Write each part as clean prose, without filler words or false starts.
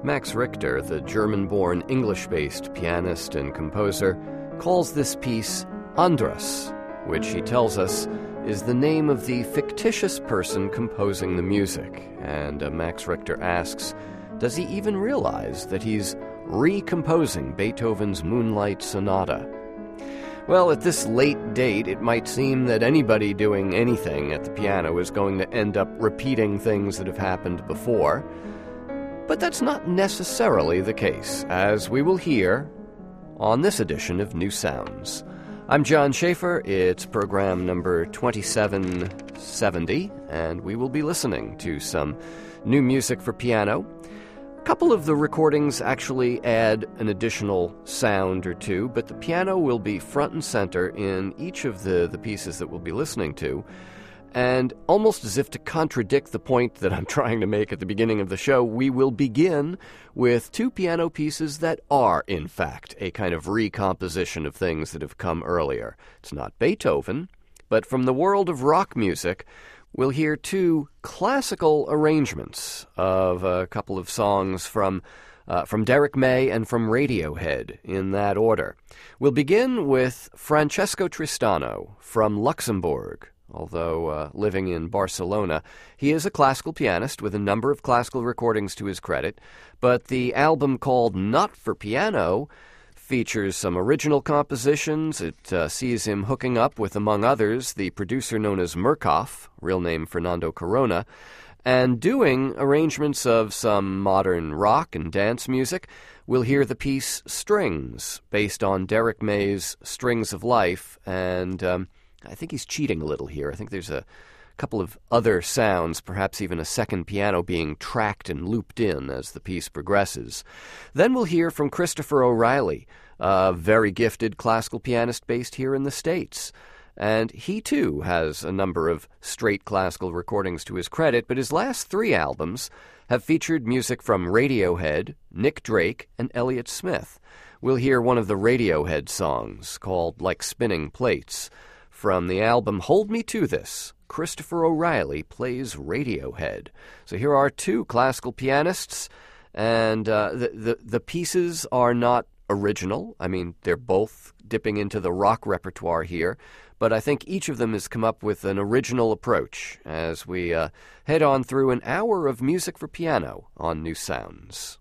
Max Richter, the German-born English-based pianist and composer, calls this piece Andras, which he tells us is the name of the fictitious person composing the music. And Max Richter asks, does he even realize that he's recomposing Beethoven's Moonlight Sonata? Well, at this late date, it might seem that anybody doing anything at the piano is going to end up repeating things that have happened before. But that's not necessarily the case, as we will hear on this edition of New Sounds. I'm John Schaefer. It's program number 2770, and we will be listening to some new music for piano. A couple of the recordings actually add an additional sound or two, but the piano will be front and center in each of the pieces that we'll be listening to. And almost as if to contradict the point that I'm trying to make at the beginning of the show, we will begin with two piano pieces that are, in fact, a kind of recomposition of things that have come earlier. It's not Beethoven, but from the world of rock music, we'll hear two classical arrangements of a couple of songs from Derek May and from Radiohead, in that order. We'll begin with Francesco Tristano from Luxembourg. Although living in Barcelona, he is a classical pianist with a number of classical recordings to his credit, but the album called Not for Piano features some original compositions. It sees him hooking up with, among others, the producer known as Murkoff, real name Fernando Corona, and doing arrangements of some modern rock and dance music. We'll hear the piece Strings, based on Derek May's Strings of Life, and I think he's cheating a little here. I think there's a couple of other sounds, perhaps even a second piano being tracked and looped in as the piece progresses. Then we'll hear from Christopher O'Reilly, a very gifted classical pianist based here in the States. And he, too, has a number of straight classical recordings to his credit, but his last three albums have featured music from Radiohead, Nick Drake, and Elliott Smith. We'll hear one of the Radiohead songs called Like Spinning Plates. From the album Hold Me to This, Christopher O'Reilly plays Radiohead. So here are two classical pianists, and the pieces are not original. I mean, they're both dipping into the rock repertoire here, but I think each of them has come up with an original approach as we head on through an hour of music for piano on New Sounds.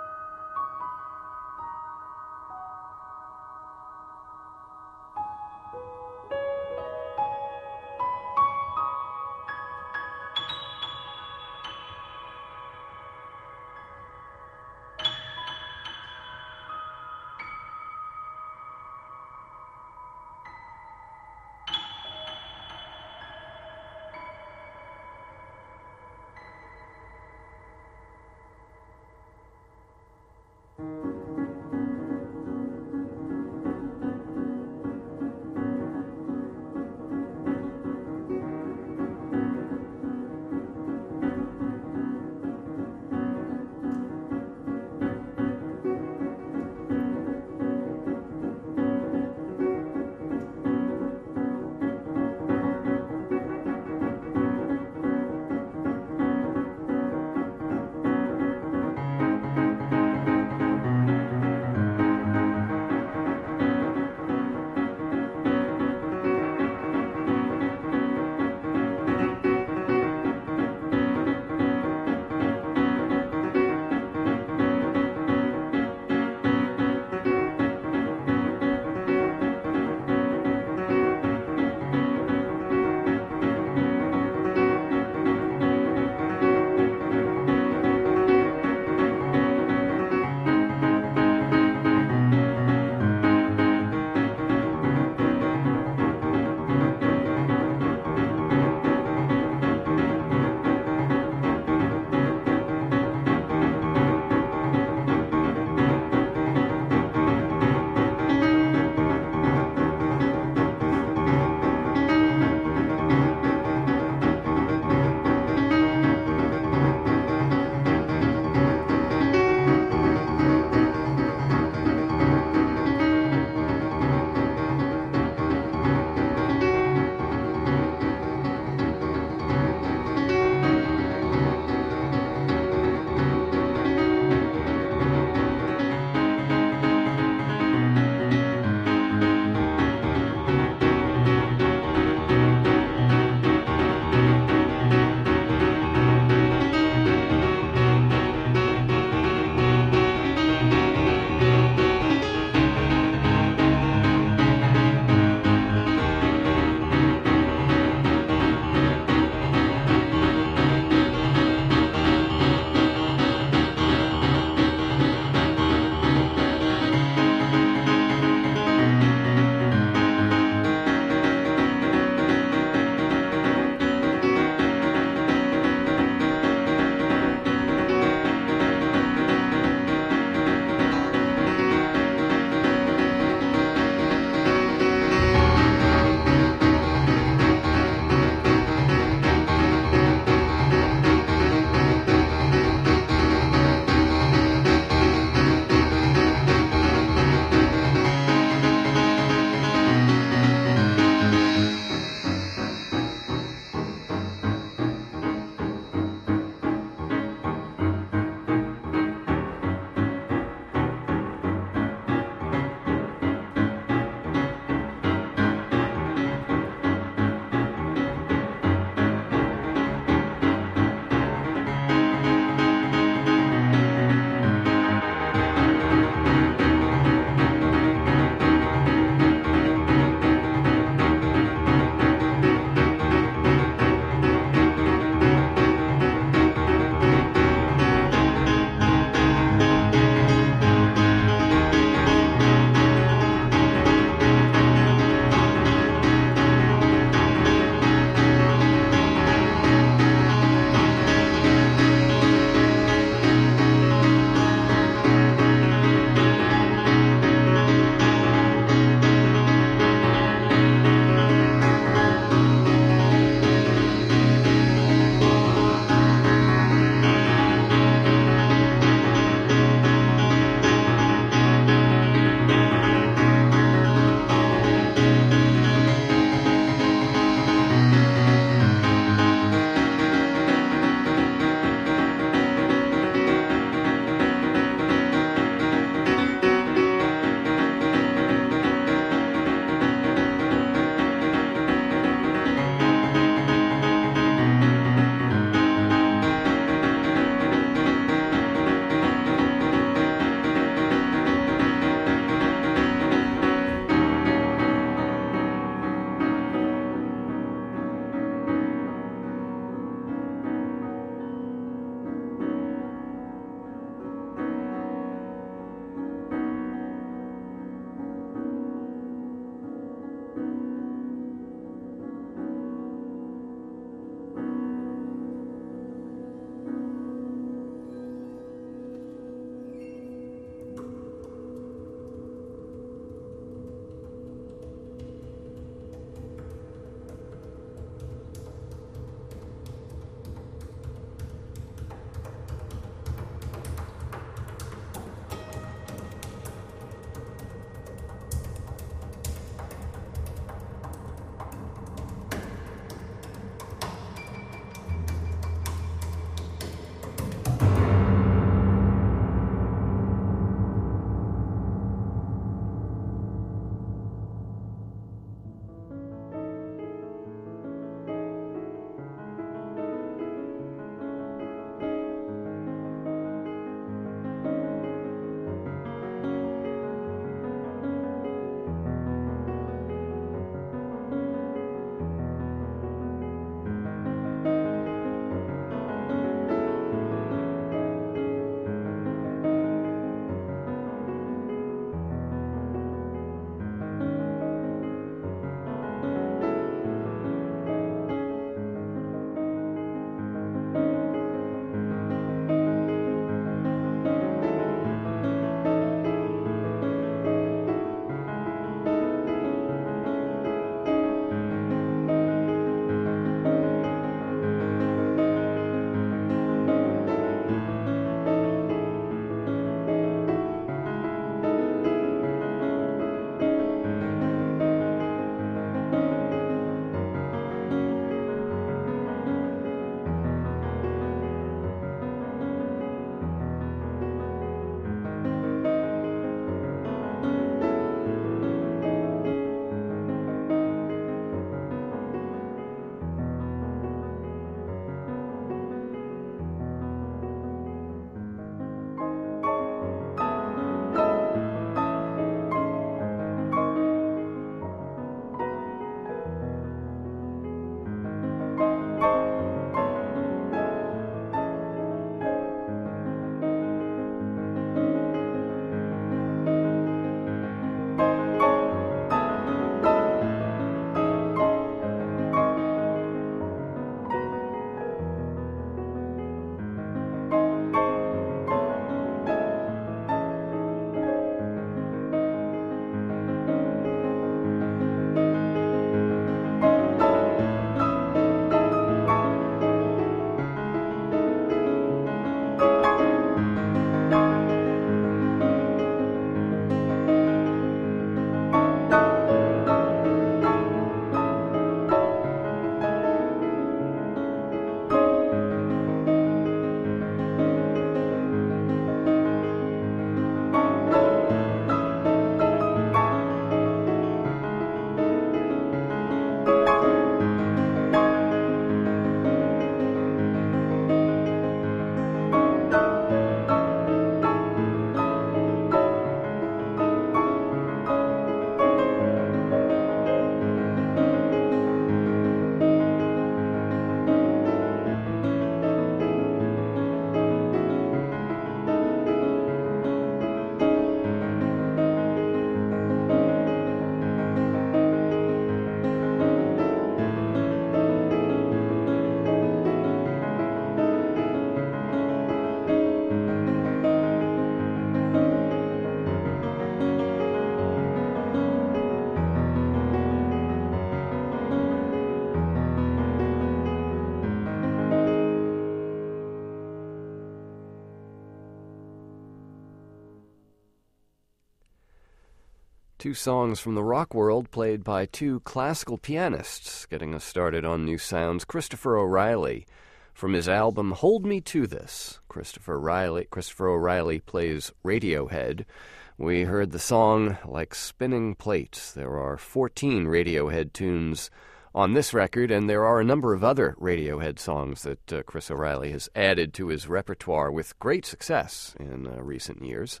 Two songs from the rock world played by two classical pianists. Getting us started on New Sounds, Christopher O'Reilly. From his album Hold Me to This, Christopher O'Reilly plays Radiohead. We heard the song Like Spinning Plates. There are 14 Radiohead tunes on this record, and there are a number of other Radiohead songs that Chris O'Reilly has added to his repertoire with great success in recent years.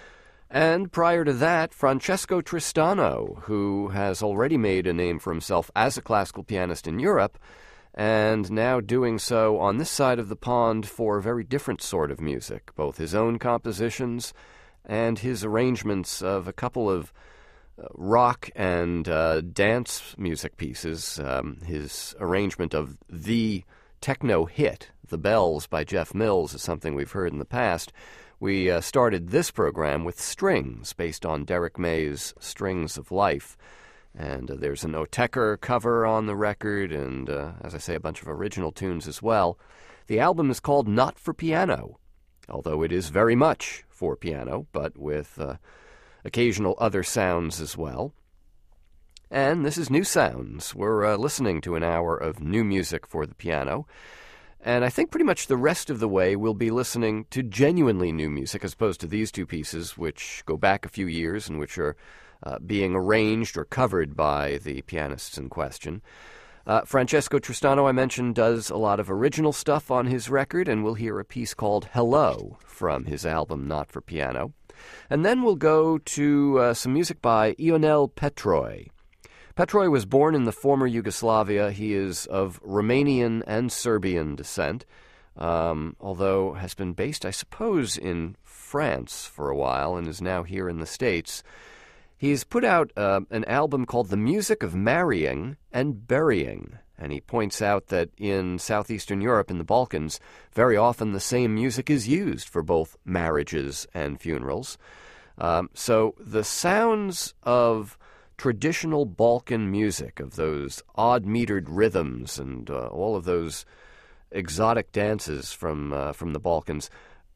And prior to that, Francesco Tristano, who has already made a name for himself as a classical pianist in Europe, and now doing so on this side of the pond for a very different sort of music, both his own compositions and his arrangements of a couple of rock and dance music pieces. His arrangement of the techno hit, The Bells by Jeff Mills, is something we've heard in the past. We started this program with Strings, based on Derek May's Strings of Life. And there's an Otecker cover on the record, and, as I say, a bunch of original tunes as well. The album is called Not for Piano, although it is very much for piano, but with occasional other sounds as well. And this is New Sounds. We're listening to an hour of new music for the piano. And I think pretty much the rest of the way we'll be listening to genuinely new music, as opposed to these two pieces, which go back a few years and which are being arranged or covered by the pianists in question. Francesco Tristano, I mentioned, does a lot of original stuff on his record, and we'll hear a piece called Hello from his album Not for Piano. And then we'll go to some music by Ionel Petroi. Petroi was born in the former Yugoslavia. He is of Romanian and Serbian descent, although has been based, I suppose, in France for a while and is now here in the States. He's put out an album called The Music of Marrying and Burying, and he points out that in southeastern Europe, in the Balkans, very often the same music is used for both marriages and funerals. So the sounds of traditional Balkan music, of those odd-metered rhythms and all of those exotic dances from the Balkans,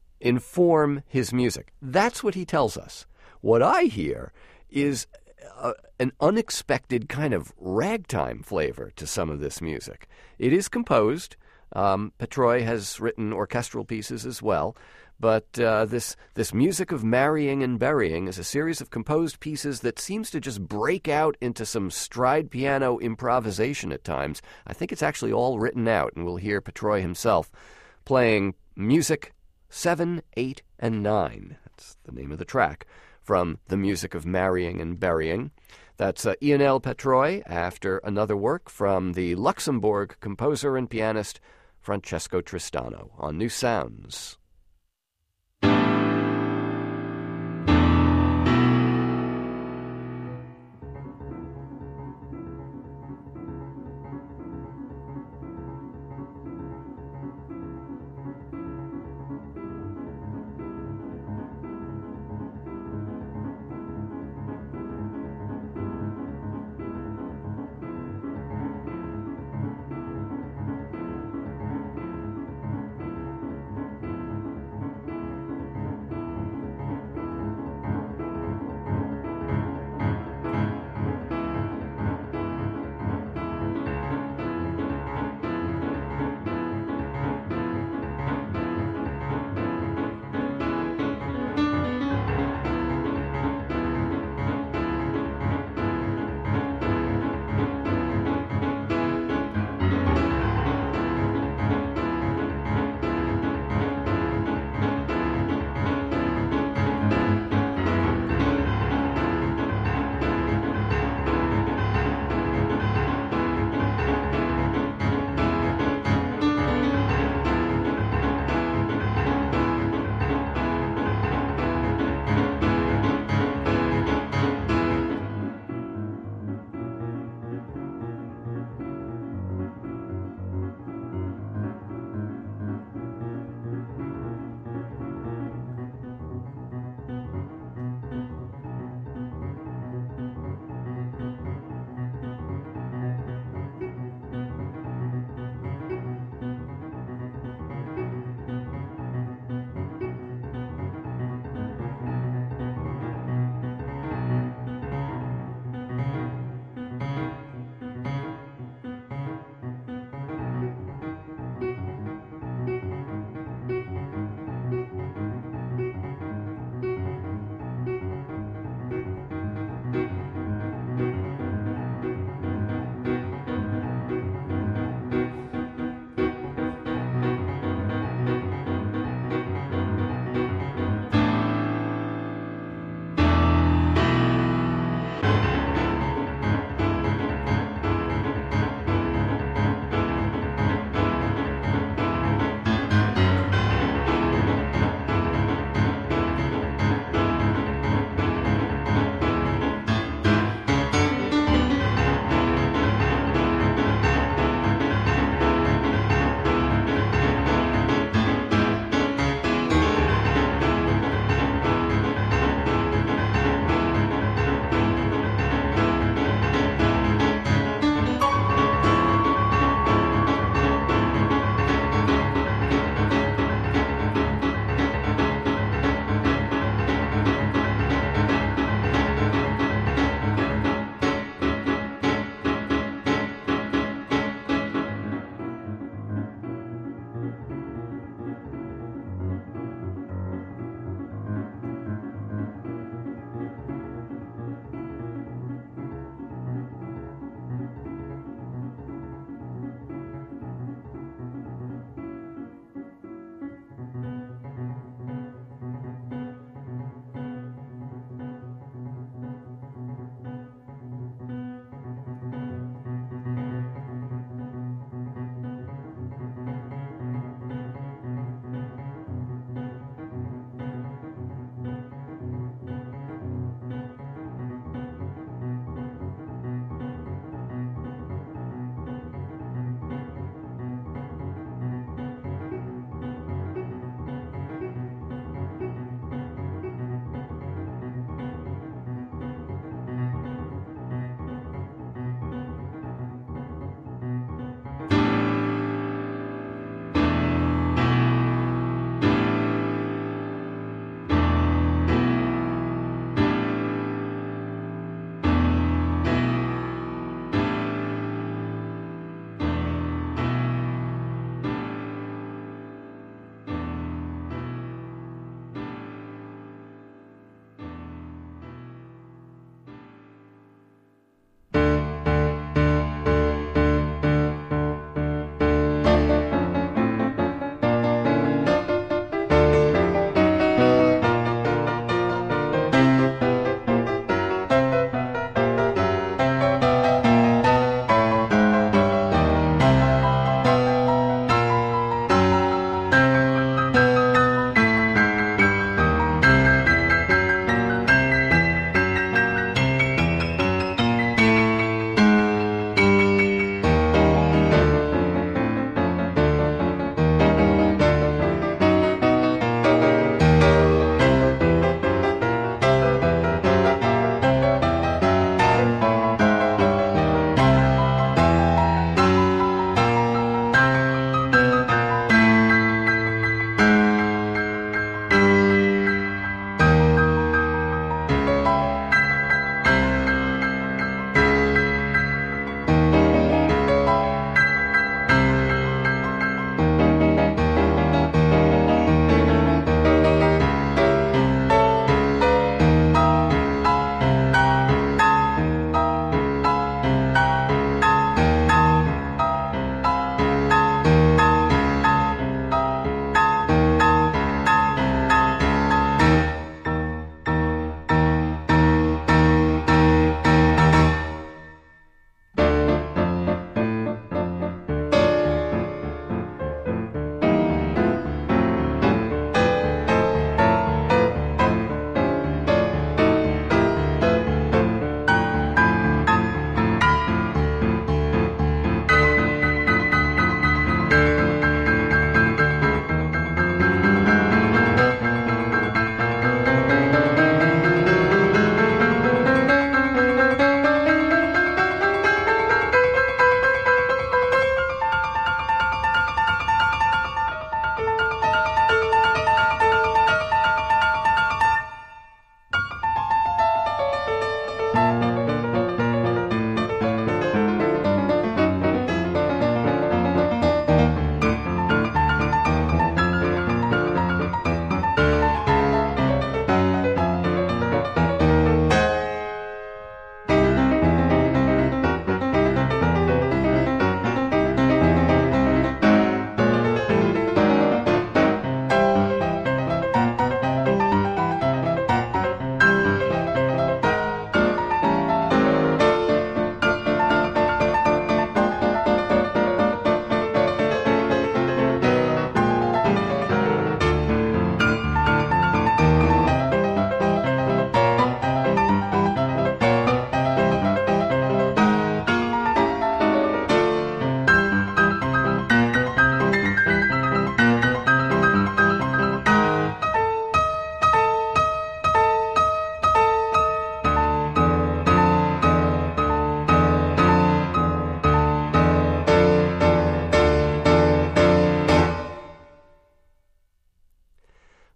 inform his music. That's what he tells us. What I hear is an unexpected kind of ragtime flavor to some of this music. It is composed. Petroi has written orchestral pieces as well. But this music of marrying and burying is a series of composed pieces that seems to just break out into some stride piano improvisation at times. I think it's actually all written out, and we'll hear Petroi himself playing music 7, 8, and 9. That's the name of the track from The Music of Marrying and Burying. That's Ionel Petroi after another work from the Luxembourg composer and pianist Francesco Tristano on New Sounds.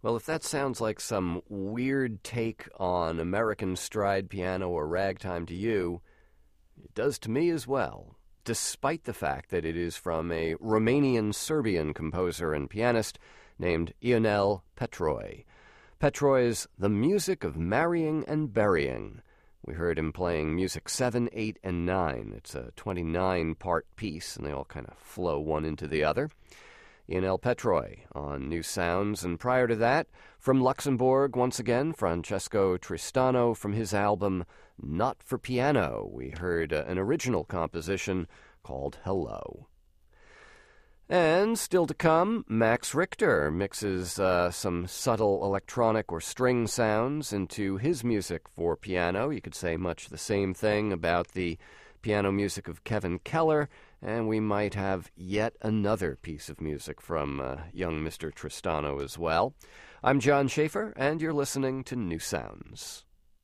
Well, if that sounds like some weird take on American stride piano or ragtime to you, it does to me as well, despite the fact that it is from a Romanian-Serbian composer and pianist named Ionel Petroi. Petroi's The Music of Marrying and Burying. We heard him playing Music 7, 8, and 9. It's a 29-part piece, and they all kind of flow one into the other. Ionel Petroi on New Sounds, and prior to that, from Luxembourg, once again, Francesco Tristano from his album Not for Piano. We heard an original composition called Hello. And still to come, Max Richter mixes some subtle electronic or string sounds into his music for piano. You could say much the same thing about the piano music of Kevin Keller, and we might have yet another piece of music from young Mr. Tristano as well. I'm John Schaefer, and you're listening to New Sounds.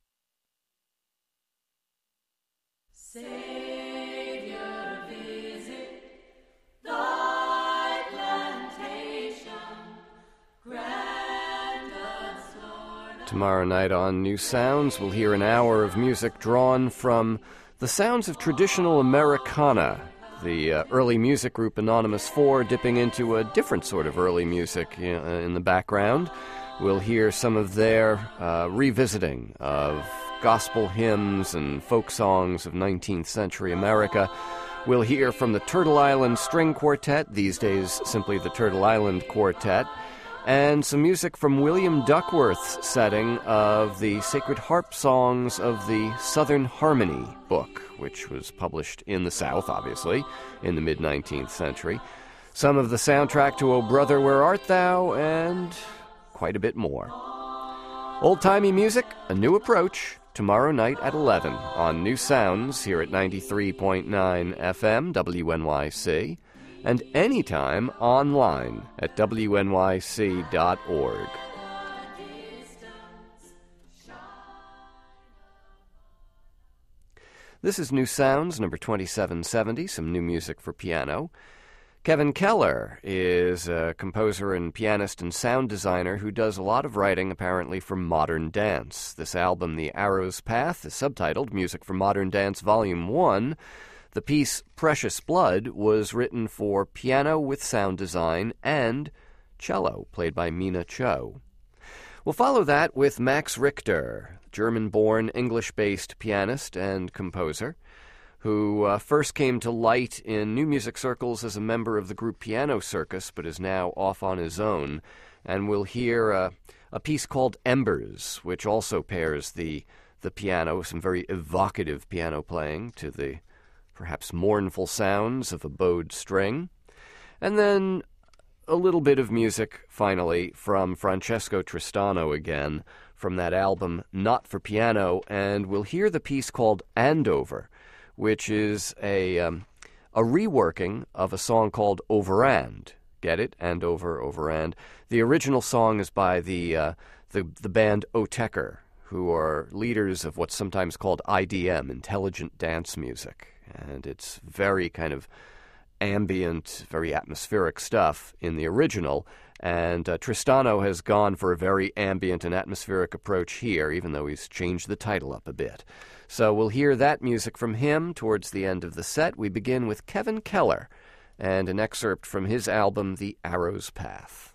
Tomorrow night on New Sounds, we'll hear an hour of music drawn from the sounds of traditional Americana, the early music group Anonymous 4 dipping into a different sort of early music in the background. We'll hear some of their revisiting of gospel hymns and folk songs of 19th century America. We'll hear from the Turtle Island String Quartet, these days simply the Turtle Island Quartet, and some music from William Duckworth's setting of the Sacred Harp Songs of the Southern Harmony book, which was published in the South, obviously, in the mid-19th century. Some of the soundtrack to O Brother, Where Art Thou, and quite a bit more. Old-timey music, a new approach, tomorrow night at 11 on New Sounds here at 93.9 FM WNYC, and anytime online at wnyc.org. This is New Sounds, number 2770, some new music for piano. Kevin Keller is a composer and pianist and sound designer who does a lot of writing, apparently, for modern dance. This album, The Arrow's Path, is subtitled Music for Modern Dance Volume 1. The piece Precious Blood was written for piano with sound design and cello, played by Mina Cho. We'll follow that with Max Richter, German-born, English-based pianist and composer, who first came to light in new music circles as a member of the group Piano Circus, but is now off on his own. And we'll hear a piece called Embers, which also pairs the piano, some very evocative piano playing, to the perhaps mournful sounds of a bowed string. And then a little bit of music, finally, from Francesco Tristano again, from that album Not for Piano, and we'll hear the piece called Andover, which is a reworking of a song called Overand. Get it? Andover, Overand. The original song is by the band Otecker, who are leaders of what's sometimes called IDM, intelligent dance music. And it's very kind of ambient, very atmospheric stuff in the original. And Tristano has gone for a very ambient and atmospheric approach here, even though he's changed the title up a bit. So we'll hear that music from him towards the end of the set. We begin with Kevin Keller and an excerpt from his album, The Arrow's Path.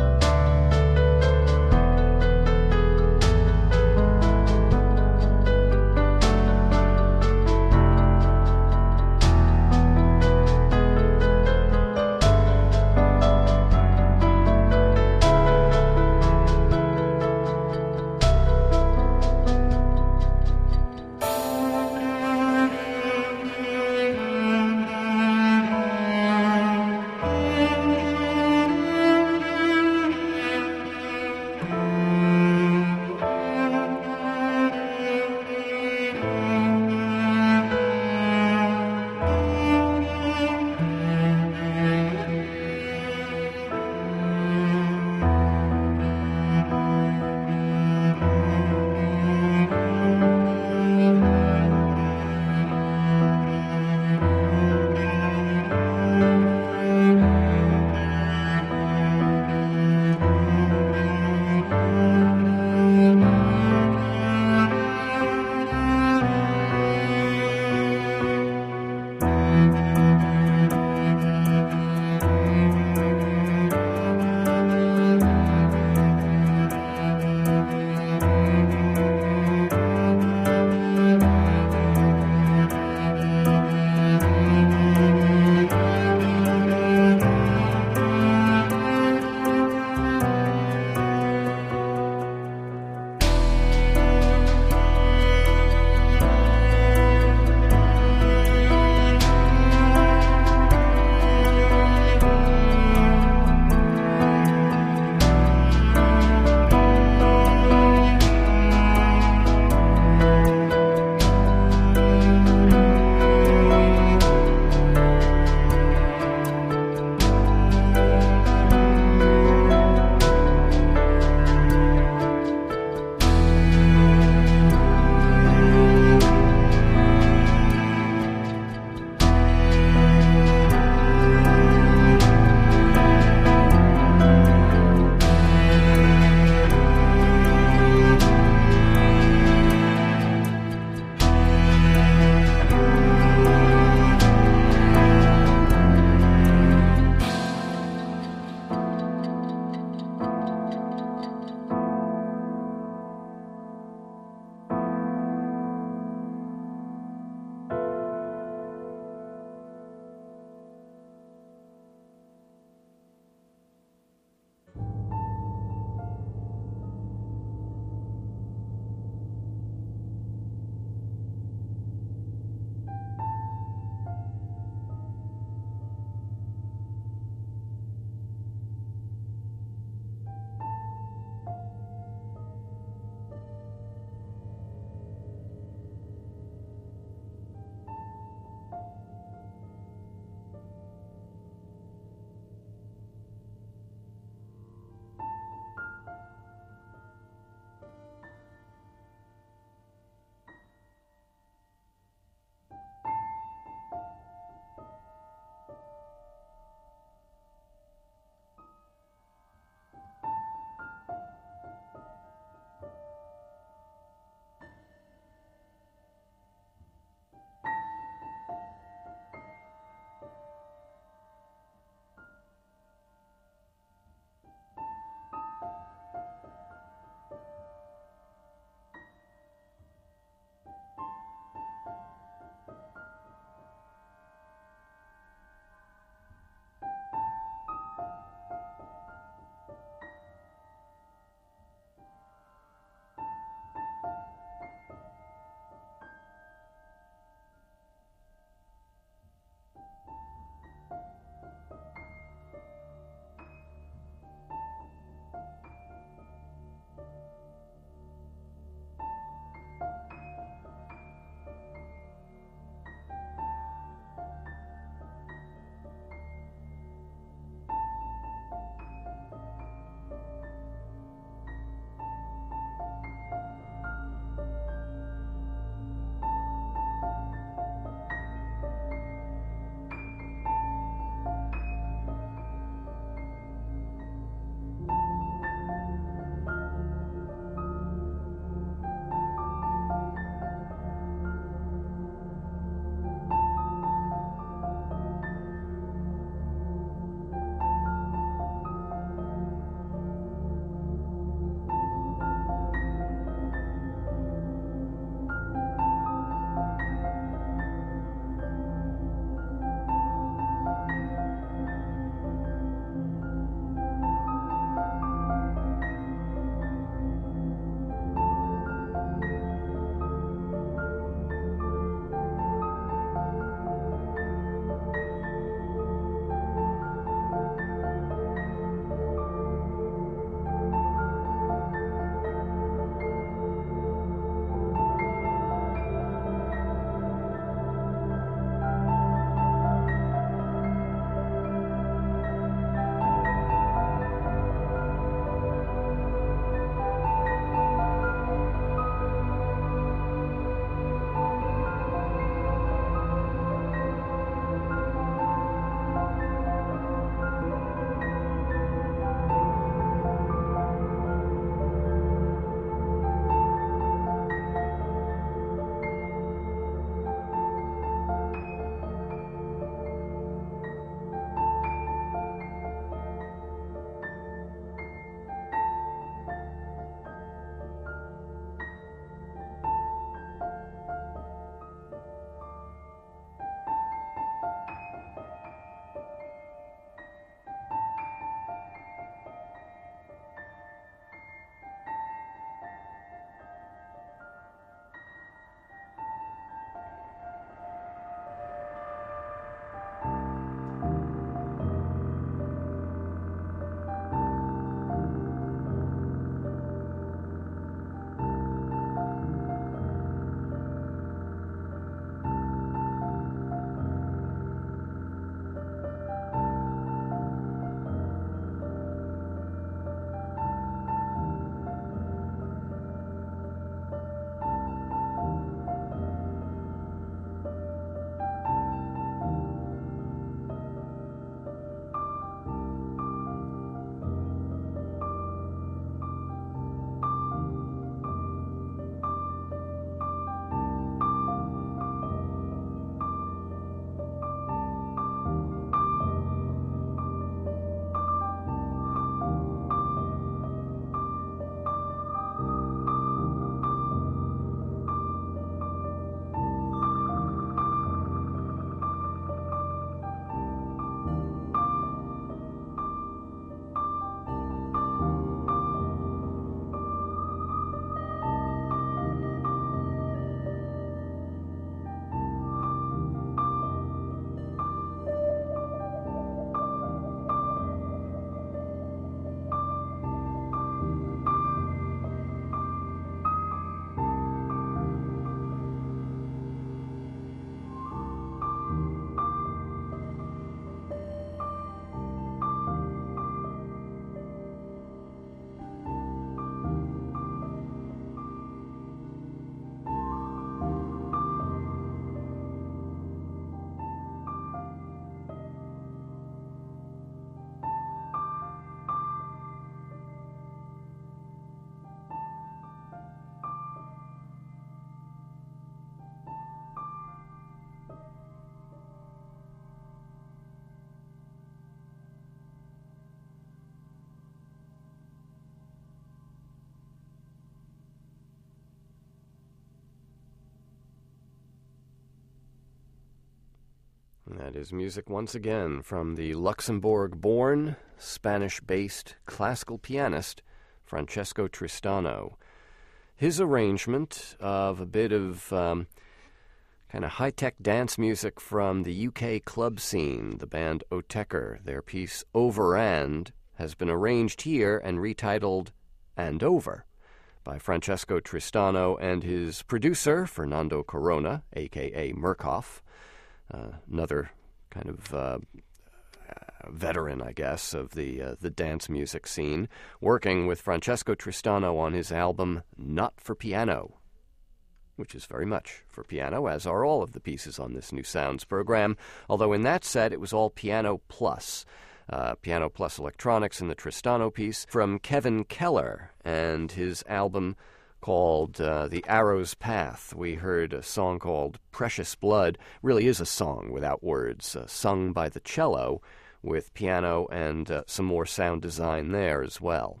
That is music once again from the Luxembourg-born, Spanish-based classical pianist Francesco Tristano. His arrangement of a bit of kind of high-tech dance music from the UK club scene, the band Oteker. Their piece Over And has been arranged here and retitled And Over by Francesco Tristano and his producer, Fernando Corona, a.k.a. Murkoff. Another kind of veteran, I guess, of the dance music scene, working with Francesco Tristano on his album Not for Piano, which is very much for piano, as are all of the pieces on this New Sounds program, although in that set it was all piano plus electronics in the Tristano piece from Kevin Keller and his album called The Arrow's Path. We heard a song called Precious Blood. Really is a song without words, sung by the cello with piano and some more sound design there as well.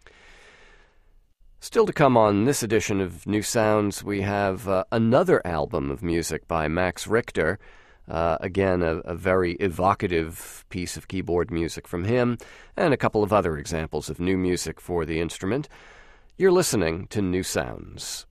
Still to come on this edition of New Sounds, we have another album of music by Max Richter. Again, a very evocative piece of keyboard music from him, and a couple of other examples of new music for the instrument. You're listening to New Sounds.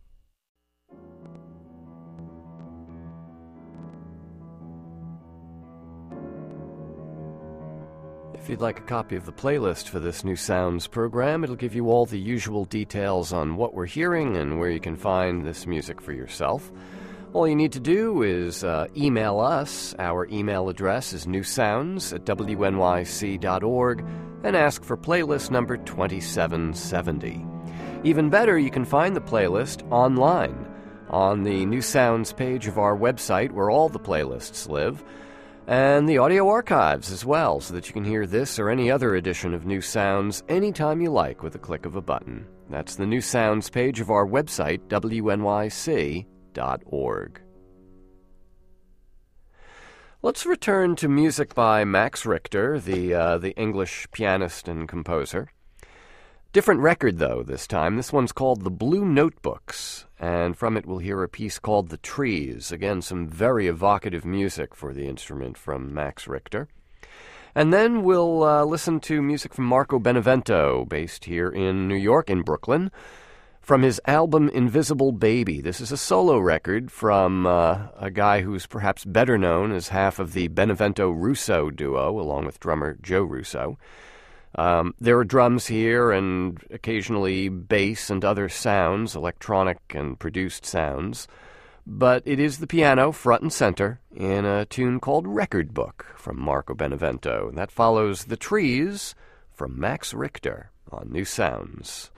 If you'd like a copy of the playlist for this New Sounds program, it'll give you all the usual details on what we're hearing and where you can find this music for yourself. All you need to do is email us. Our email address is newsounds@wnyc.org and ask for playlist number 2770. Even better, you can find the playlist online on the New Sounds page of our website where all the playlists live, and the audio archives as well, so that you can hear this or any other edition of New Sounds anytime you like with a click of a button. That's the New Sounds page of our website, wnyc.org. Let's return to music by Max Richter, the English pianist and composer. Different record, though, this time. This one's called The Blue Notebooks, and from it we'll hear a piece called The Trees. Again, some very evocative music for the instrument from Max Richter. And then we'll listen to music from Marco Benevento, based here in New York, in Brooklyn, from his album Invisible Baby. This is a solo record from a guy who's perhaps better known as half of the Benevento-Russo duo, along with drummer Joe Russo. There are drums here and occasionally bass and other sounds, electronic and produced sounds. But it is the piano front and center in a tune called Record Book from Marco Benevento. And that follows The Trees from Max Richter on New Sounds.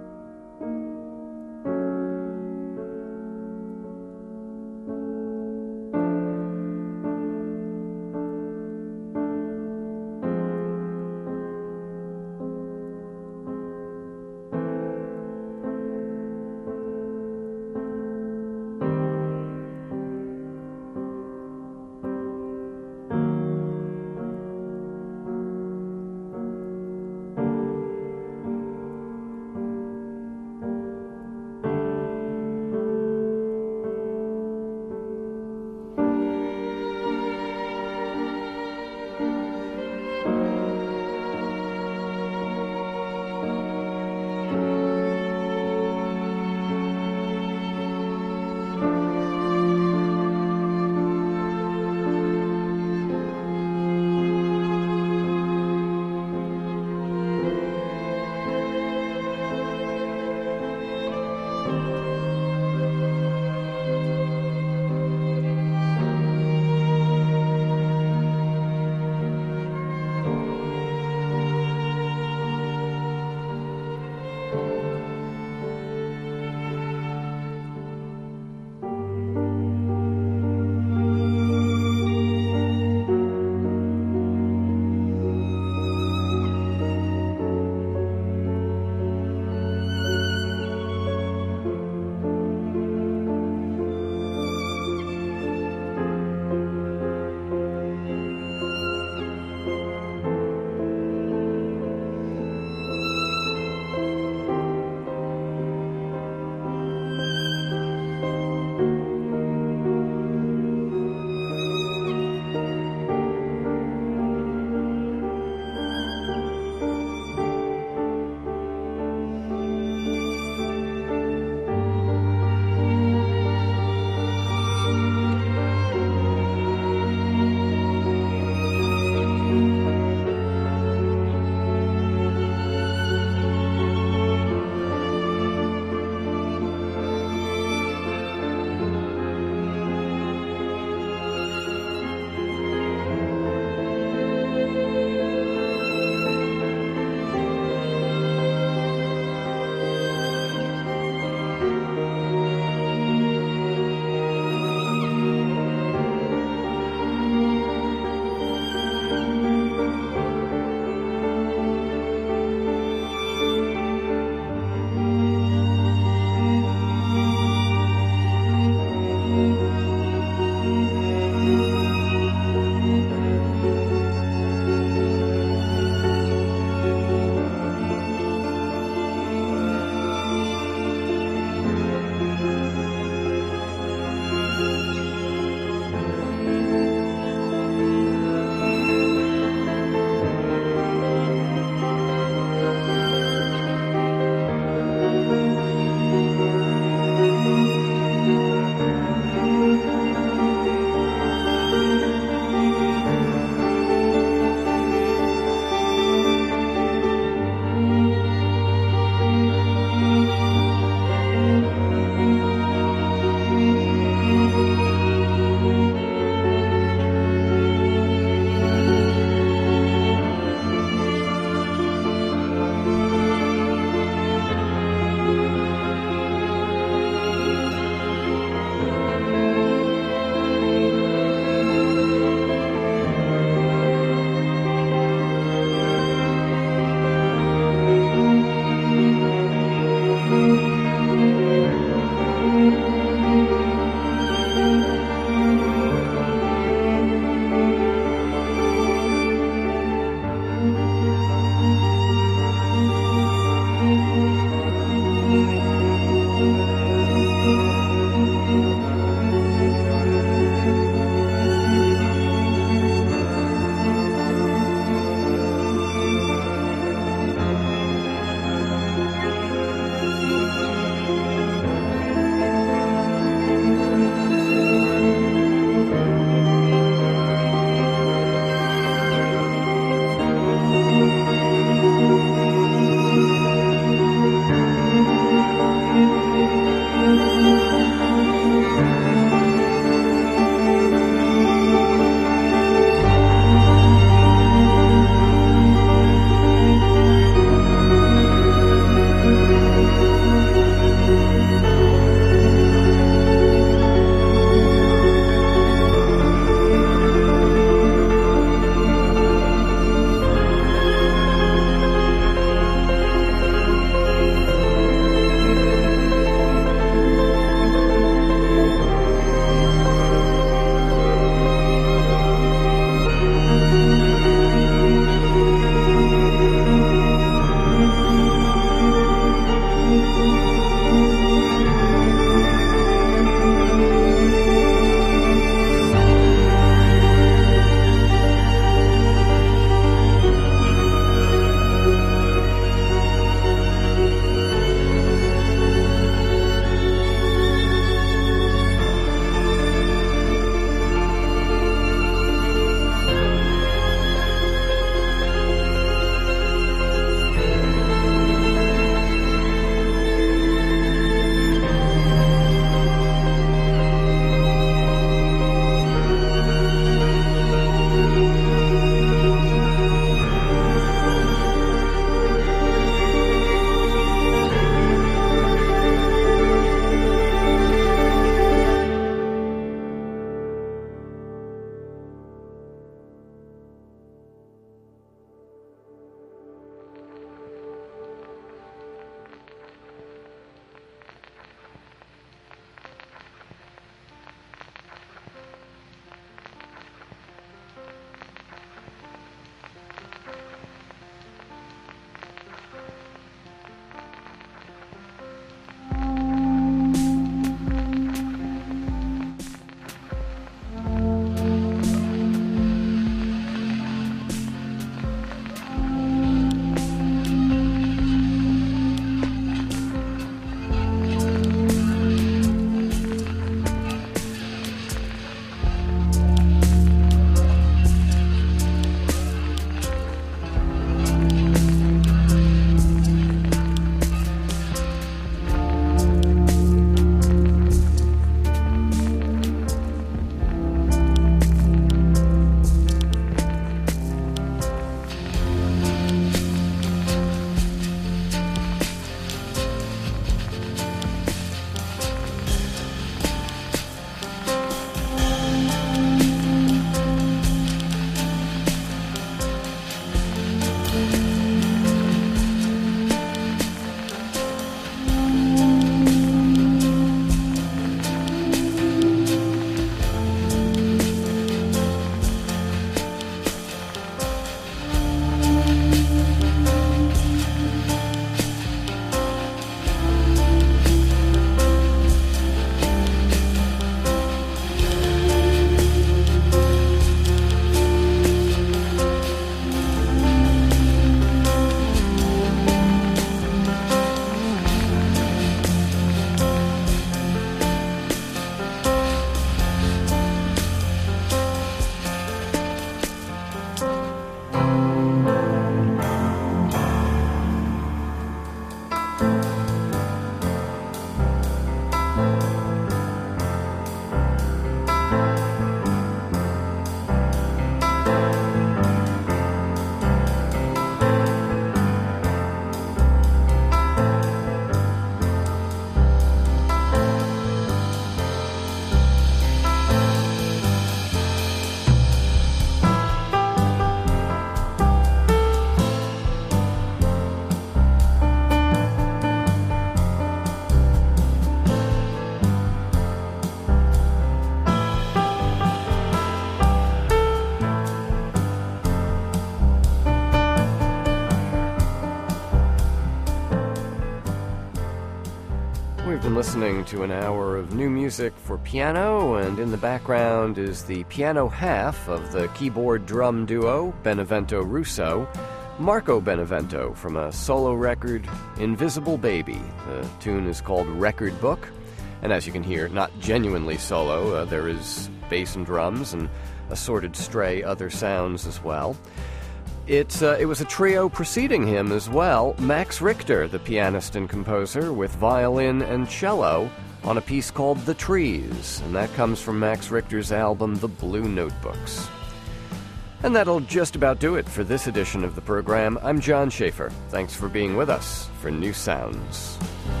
we've been listening to an hour of new music for piano, and in the background is the piano half of the keyboard drum duo Benevento Russo, Marco Benevento, from a solo record, Invisible Baby. The tune is called Record Book, and as you can hear, not genuinely solo. There is bass and drums and assorted stray other sounds as well. It was a trio preceding him as well, Max Richter, the pianist and composer, with violin and cello on a piece called The Trees, and that comes from Max Richter's album The Blue Notebooks. And that'll just about do it for this edition of the program. I'm John Schaefer. Thanks for being with us for New Sounds.